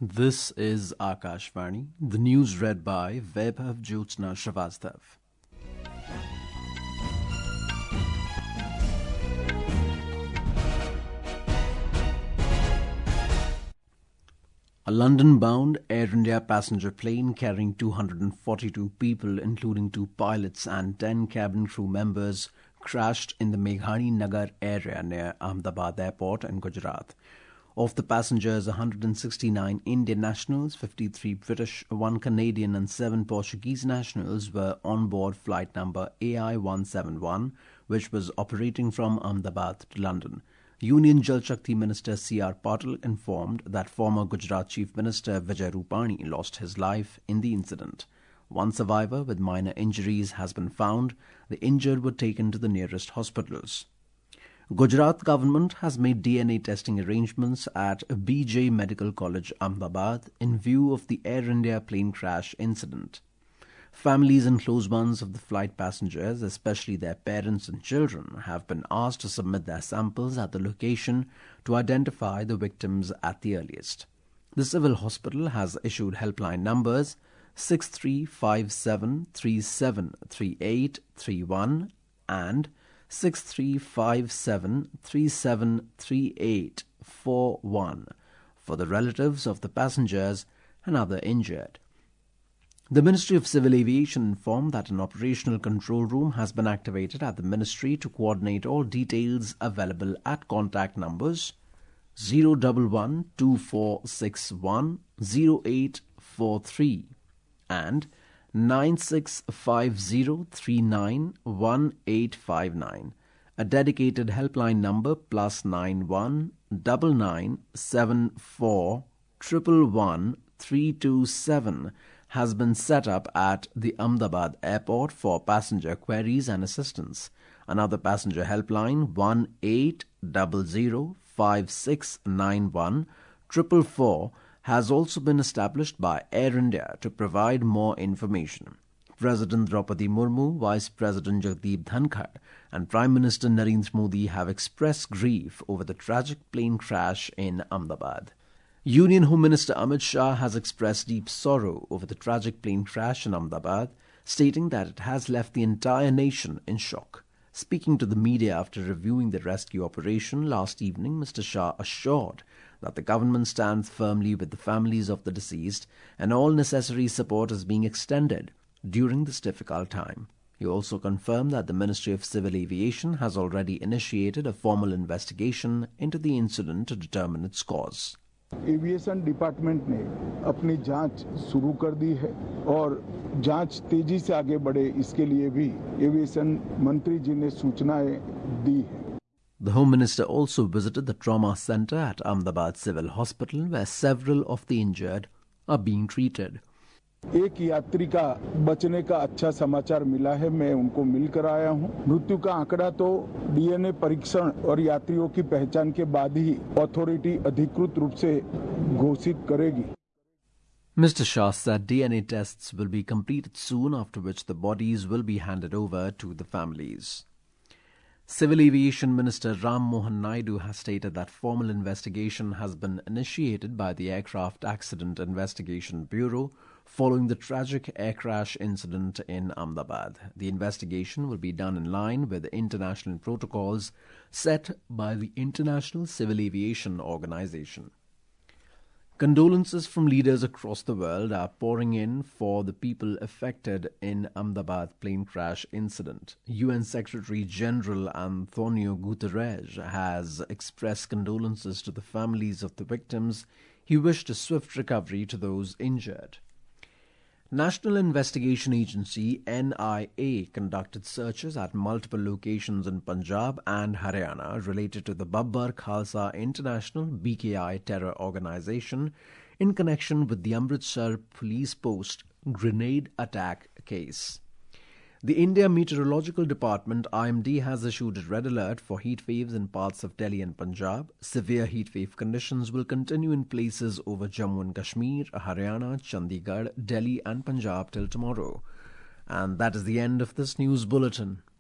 This is Akashvani, the news read by Vaibhav Jyotsna Shrivastava. A London-bound Air India passenger plane carrying 242 people, including 2 pilots and 10 cabin crew members, crashed in the Meghani Nagar area near Ahmedabad Airport in Gujarat. Of the passengers, 169 Indian nationals, 53 British, 1 Canadian and 7 Portuguese nationals were on board flight number AI-171, which was operating from Ahmedabad to London. Union Jal Shakti Minister C.R. Patil informed that former Gujarat Chief Minister Vijay Rupani lost his life in the incident. One survivor with minor injuries has been found. The injured were taken to the nearest hospitals. Gujarat government has made DNA testing arrangements at BJ Medical College, Ahmedabad, in view of the Air India plane crash incident. Families and close ones of the flight passengers, especially their parents and children, have been asked to submit their samples at the location to identify the victims at the earliest. The civil hospital has issued helpline numbers 6357373831 and 6357373841 for the relatives of the passengers and other injured. The Ministry of Civil Aviation informed that an operational control room has been activated at the ministry to coordinate all details available at contact numbers 011 2461 0843 and 9650391859. A dedicated helpline number +91 9974 111 327 has been set up at the Ahmedabad Airport for passenger queries and assistance. Another passenger helpline 18005691 444 has also been established by Air India to provide more information. President Draupadi Murmu, Vice President Jagdeep Dhankhar and Prime Minister Narendra Modi have expressed grief over the tragic plane crash in Ahmedabad. Union Home Minister Amit Shah has expressed deep sorrow over the tragic plane crash in Ahmedabad, stating that it has left the entire nation in shock. Speaking to the media after reviewing the rescue operation last evening, Mr. Shah assured that the government stands firmly with the families of the deceased and all necessary support is being extended during this difficult time. He also confirmed that the Ministry of Civil Aviation has already initiated a formal investigation into the incident to determine its cause. Aviation department ने अपनी जांच शुरू कर दी है और जांच तेजी से आगे बढ़े इसके लिए भी एविएशन मंत्री जी ने सूचनाएं दी है. The Home Minister also visited the trauma center at Ahmedabad Civil Hospital where several of the injured are being treated. एक यात्री का बचने का अच्छा समाचार मिला है. मैं उनको मिलकर आया हूं. मृत्यु का आंकड़ा तो डीएनए परीक्षण और यात्रियों की पहचान के बाद ही अथॉरिटी अधिकृत रूप से घोषित करेगी. Mr. Shah said DNA tests will be completed soon, after which the bodies will be handed over to the families. Civil Aviation Minister Ram Mohan Naidu has stated that formal investigation has been initiated by the Aircraft Accident Investigation Bureau following the tragic air crash incident in Ahmedabad. The investigation will be done in line with the international protocols set by the International Civil Aviation Organization. Condolences from leaders across the world are pouring in for the people affected in Ahmedabad plane crash incident. UN Secretary General Antonio Guterres has expressed condolences to the families of the victims. He wished a swift recovery to those injured. National Investigation Agency NIA conducted searches at multiple locations in Punjab and Haryana related to the Babbar Khalsa International BKI terror organization in connection with the Amritsar police post grenade attack case. The India Meteorological Department IMD has issued a red alert for heat waves in parts of Delhi and Punjab. Severe heat wave conditions will continue in places over Jammu and Kashmir, Haryana, Chandigarh, Delhi and Punjab till tomorrow. And that is the end of this news bulletin.